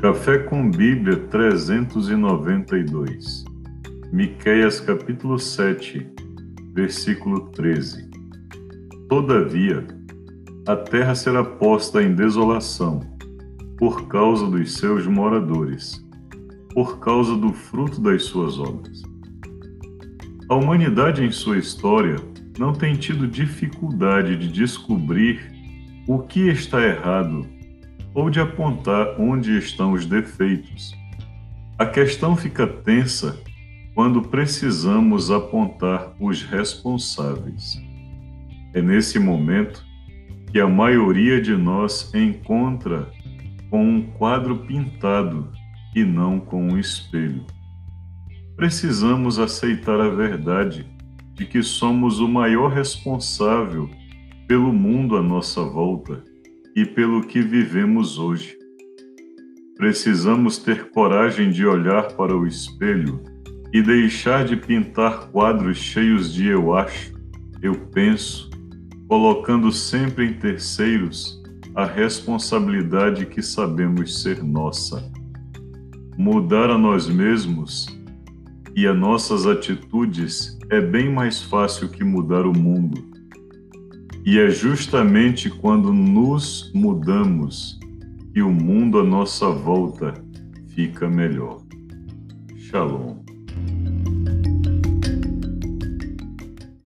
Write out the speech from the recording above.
Café com Bíblia 392. Miqueias capítulo 7, versículo 13. Todavia, a terra será posta em desolação, por causa dos seus moradores, por causa do fruto das suas obras. A humanidade em sua história não tem tido dificuldade de descobrir o que está errado ou de apontar onde estão os defeitos. A questão fica tensa quando precisamos apontar os responsáveis. É nesse momento que a maioria de nós encontra com um quadro pintado e não com um espelho. Precisamos aceitar a verdade de que somos o maior responsável pelo mundo à nossa volta e pelo que vivemos hoje. Precisamos ter coragem de olhar para o espelho e deixar de pintar quadros cheios de eu acho, eu penso, colocando sempre em terceiros a responsabilidade que sabemos ser nossa. Mudar a nós mesmos e as nossas atitudes é bem mais fácil que mudar o mundo. E é justamente quando nos mudamos que o mundo à nossa volta fica melhor. Shalom.